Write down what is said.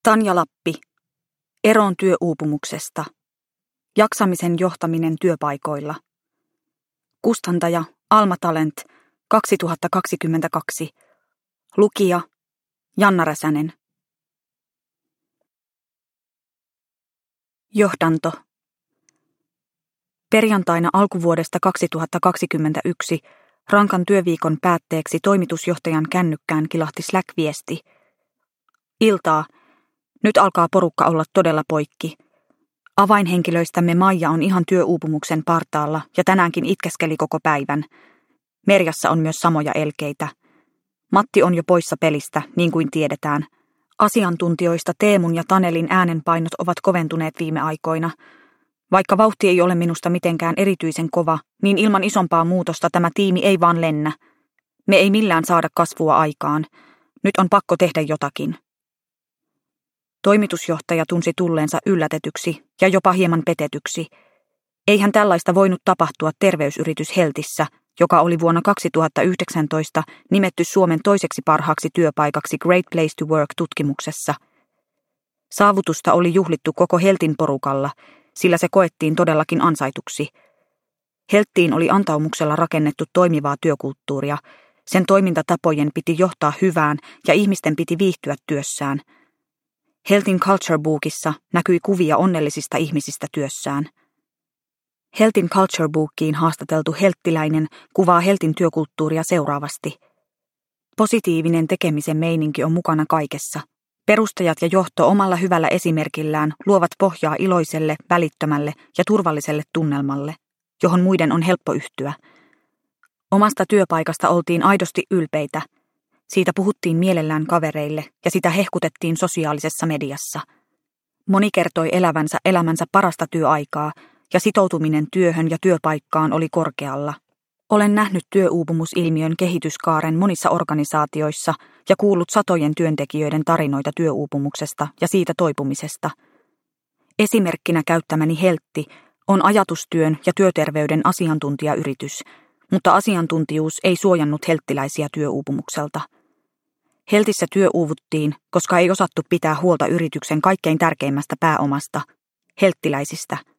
Tanja Lappi. Eroon työuupumuksesta. Jaksamisen johtaminen työpaikoilla. Kustantaja Alma Talent 2022. Lukija Janna Räsänen. Johdanto. Perjantaina alkuvuodesta 2021 rankan työviikon päätteeksi toimitusjohtajan kännykkään kilahti Slack-viesti. Iltaa. Nyt alkaa porukka olla todella poikki. Avainhenkilöistämme Maija on ihan työuupumuksen partaalla ja tänäänkin itkeskeli koko päivän. Merjassa on myös samoja elkeitä. Matti on jo poissa pelistä, niin kuin tiedetään. Asiantuntijoista Teemun ja Tanelin äänenpainot ovat koventuneet viime aikoina. Vaikka vauhti ei ole minusta mitenkään erityisen kova, niin ilman isompaa muutosta tämä tiimi ei vaan lennä. Me ei millään saada kasvua aikaan. Nyt on pakko tehdä jotakin. Toimitusjohtaja tunsi tulleensa yllätetyksi ja jopa hieman petetyksi. Eihän tällaista voinut tapahtua terveysyritys Heltissä, joka oli vuonna 2019 nimetty Suomen toiseksi parhaaksi työpaikaksi Great Place to Work-tutkimuksessa. Saavutusta oli juhlittu koko Heltin porukalla, sillä se koettiin todellakin ansaituksi. Helttiin oli antaumuksella rakennettu toimivaa työkulttuuria. Sen toimintatapojen piti johtaa hyvään ja ihmisten piti viihtyä työssään. Heltin Culture Bookissa näkyi kuvia onnellisista ihmisistä työssään. Heltin Culture Bookiin haastateltu helttiläinen kuvaa Heltin työkulttuuria seuraavasti. Positiivinen tekemisen meininki on mukana kaikessa. Perustajat ja johto omalla hyvällä esimerkillään luovat pohjaa iloiselle, välittömälle ja turvalliselle tunnelmalle, johon muiden on helppo yhtyä. Omasta työpaikasta oltiin aidosti ylpeitä. Siitä puhuttiin mielellään kavereille ja sitä hehkutettiin sosiaalisessa mediassa. Moni kertoi elävänsä elämänsä parasta työaikaa ja sitoutuminen työhön ja työpaikkaan oli korkealla. Olen nähnyt työuupumusilmiön kehityskaaren monissa organisaatioissa ja kuullut satojen työntekijöiden tarinoita työuupumuksesta ja siitä toipumisesta. Esimerkkinä käyttämäni Heltti on ajatustyön ja työterveyden asiantuntijayritys, mutta asiantuntijuus ei suojannut helttiläisiä työuupumukselta. Heltissä työuuvuttiin, koska ei osattu pitää huolta yrityksen kaikkein tärkeimmästä pääomasta, helttiläisistä.